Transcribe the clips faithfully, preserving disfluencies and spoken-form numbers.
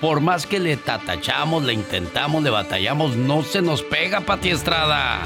por más que le tatachamos, le intentamos, le batallamos, no se nos pega, Pati Estrada.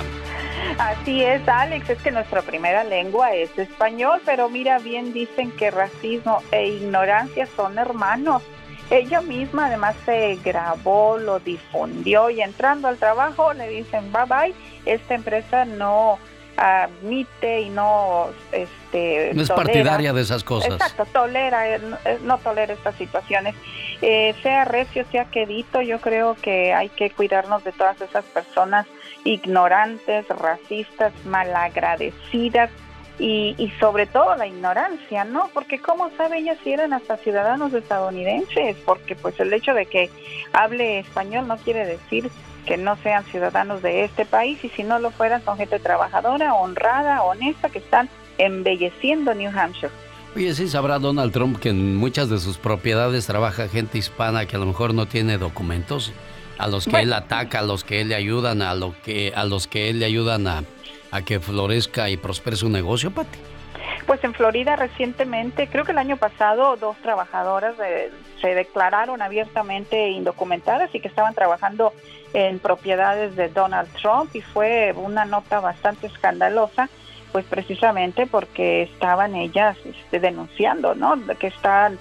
Así es, Alex, es que nuestra primera lengua es español, pero mira, bien dicen que racismo e ignorancia son hermanos. Ella misma además se grabó, lo difundió y entrando al trabajo le dicen bye bye, esta empresa no admite y no este no es tolera, partidaria de esas cosas. Exacto, tolera, no tolera estas situaciones. Eh, sea recio, sea quedito, yo creo que hay que cuidarnos de todas esas personas ignorantes, racistas, malagradecidas y, y sobre todo la ignorancia, ¿no? Porque cómo sabe ella si eran hasta ciudadanos estadounidenses, porque pues el hecho de que hable español no quiere decir que no sean ciudadanos de este país, y si no lo fueran son gente trabajadora, honrada, honesta, que están embelleciendo New Hampshire. Oye, sí sabrá Donald Trump que en muchas de sus propiedades trabaja gente hispana que a lo mejor no tiene documentos, a los que bueno. él ataca, a los que él le ayudan, a lo que a los que él le ayudan a, a que florezca y prospere su negocio, Pati. Pues en Florida recientemente, creo que el año pasado, dos trabajadoras de, se declararon abiertamente indocumentadas y que estaban trabajando en propiedades de Donald Trump, y fue una nota bastante escandalosa, pues precisamente porque estaban ellas este, denunciando, ¿no? Que están,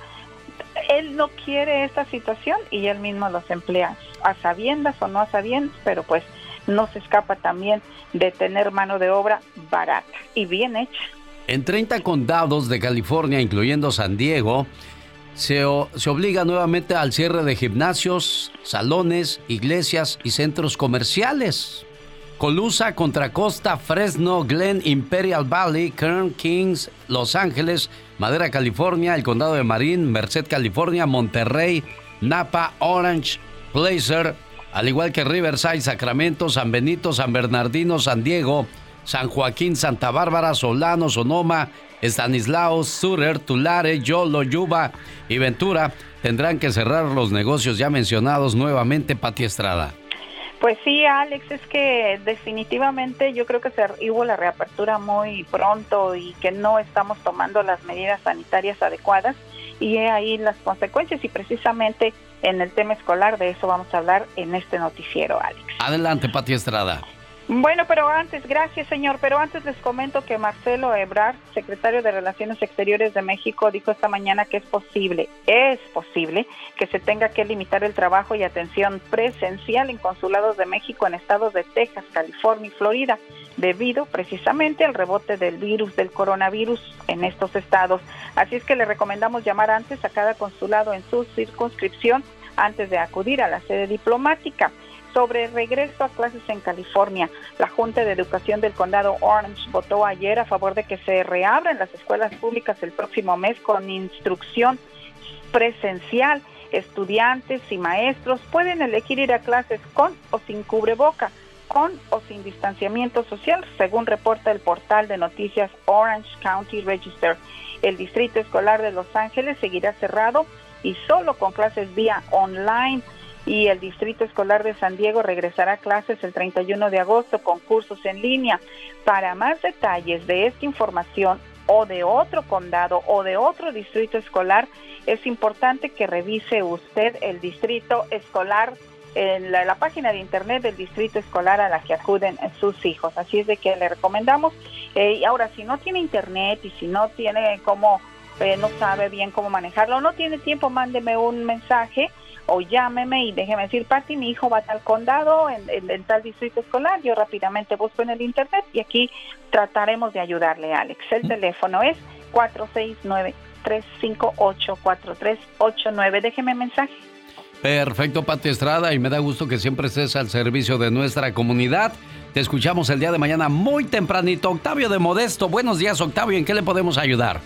él no quiere esta situación y él mismo los emplea, a sabiendas o no a sabiendas, pero pues no se escapa también de tener mano de obra barata y bien hecha. En treinta condados de California, incluyendo San Diego, se, o, se obliga nuevamente al cierre de gimnasios, salones, iglesias y centros comerciales. Colusa, Contra Costa, Fresno, Glen, Imperial Valley, Kern, Kings, Los Ángeles, Madera, California, el Condado de Marin, Merced, California, Monterrey, Napa, Orange, Placer, al igual que Riverside, Sacramento, San Benito, San Bernardino, San Diego, San Joaquín, Santa Bárbara, Solano, Sonoma, Estanislao, Sutter, Tulare, Yolo, Yuba y Ventura tendrán que cerrar los negocios ya mencionados nuevamente, Pati Estrada. Pues sí, Alex, es que definitivamente yo creo que se hubo la reapertura muy pronto y que no estamos tomando las medidas sanitarias adecuadas, y he ahí las consecuencias, y precisamente en el tema escolar de eso vamos a hablar en este noticiero, Alex. Adelante, Pati Estrada. Bueno, pero antes, gracias señor, pero antes les comento que Marcelo Ebrard, secretario de Relaciones Exteriores de México, dijo esta mañana que es posible, es posible que se tenga que limitar el trabajo y atención presencial en consulados de México en estados de Texas, California y Florida, debido precisamente al rebote del virus, del coronavirus en estos estados. Así es que le recomendamos llamar antes a cada consulado en su circunscripción antes de acudir a la sede diplomática. Sobre el regreso a clases en California, la Junta de Educación del Condado Orange votó ayer a favor de que se reabran las escuelas públicas el próximo mes con instrucción presencial. Estudiantes y maestros pueden elegir ir a clases con o sin cubreboca, con o sin distanciamiento social, según reporta el portal de noticias Orange County Register. El distrito escolar de Los Ángeles seguirá cerrado y solo con clases vía online. Y el Distrito Escolar de San Diego regresará a clases el treinta y uno de agosto con cursos en línea. Para más detalles de esta información o de otro condado o de otro distrito escolar, es importante que revise usted el Distrito Escolar, en la, la página de internet del Distrito Escolar a la que acuden sus hijos. Así es de que le recomendamos. Eh, y ahora, si no tiene internet y si no tiene cómo, eh, no sabe bien cómo manejarlo, no tiene tiempo, mándeme un mensaje o llámeme y déjeme decir, Pati, mi hijo va a tal condado, en, en, en tal distrito escolar. Yo rápidamente busco en el internet y aquí trataremos de ayudarle, Alex. El teléfono es cuatro seis nueve, tres cinco ocho, cuatro tres ocho nueve. Déjeme mensaje. Perfecto, Pati Estrada, y me da gusto que siempre estés al servicio de nuestra comunidad. Te escuchamos el día de mañana muy tempranito. Octavio de Modesto. Buenos días, Octavio. ¿En qué le podemos ayudar?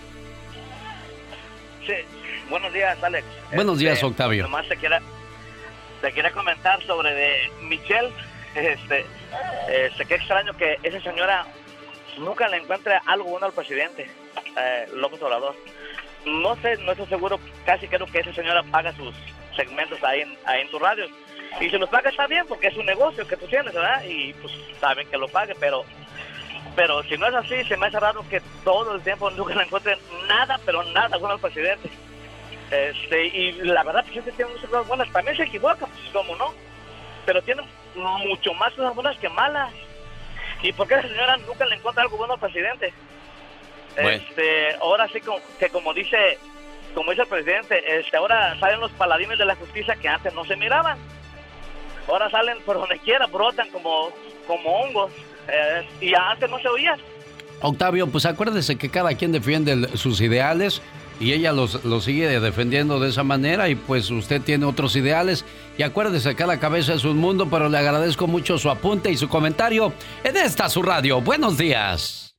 Sí. Buenos días, Alex. Buenos días, este, Octavio. Nomás te quiera, te quiera comentar sobre de Michelle. Este, este, qué extraño que esa señora nunca le encuentre algo bueno al presidente, eh, López Obrador. No sé, no estoy seguro, casi creo que esa señora paga sus segmentos ahí en, ahí en tu radio. Y si los paga está bien, porque es un negocio que tú tienes, ¿verdad? Y pues saben que lo pague, pero... Pero si no es así, se me hace raro que todo el tiempo nunca le encuentren nada, pero nada bueno al presidente. Este, y la verdad, pues gente tiene muchas cosas buenas. También se equivoca, pues como no. Pero tiene mucho más cosas buenas que malas. ¿Y por qué la señora nunca le encuentra algo bueno al presidente? Bueno. Este, ahora sí como, que como dice, como dice el presidente, este, ahora salen los paladines de la justicia que antes no se miraban. Ahora salen por donde quiera, brotan como, como hongos. Eh, y antes no se oían. Octavio, pues acuérdese que cada quien defiende el, sus ideales y ella los, los sigue defendiendo de esa manera y pues usted tiene otros ideales y acuérdese, cada cabeza es un mundo, pero le agradezco mucho su apunte y su comentario en esta su radio. Buenos días.